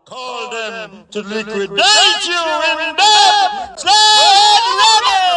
Call them to liquidate you in death. Stand ready.